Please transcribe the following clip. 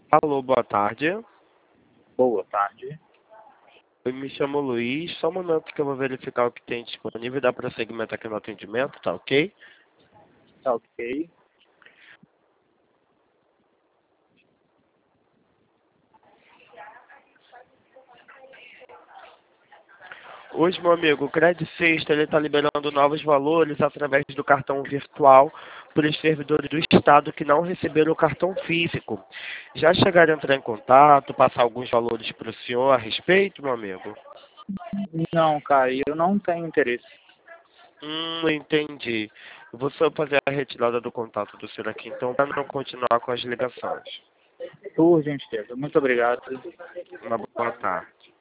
Alô, boa tarde. Boa tarde. Eu me chamo Luiz. Só um momento que eu vou verificar o que tem disponível e dar prosseguimento aqui no atendimento, tá ok? Tá ok. Hoje, meu amigo, o Credit Sexta ele está liberando novos valores através do cartão virtual para os servidores do Estado que não receberam o cartão físico. Já chegaram a entrar em contato, passar alguns valores para o senhor a respeito, meu amigo? Não, cara, eu não tenho interesse. Entendi. Eu vou só fazer a retirada do contato do senhor aqui, então, para não continuar com as ligações. Por gentileza. Muito obrigado. Uma boa tarde.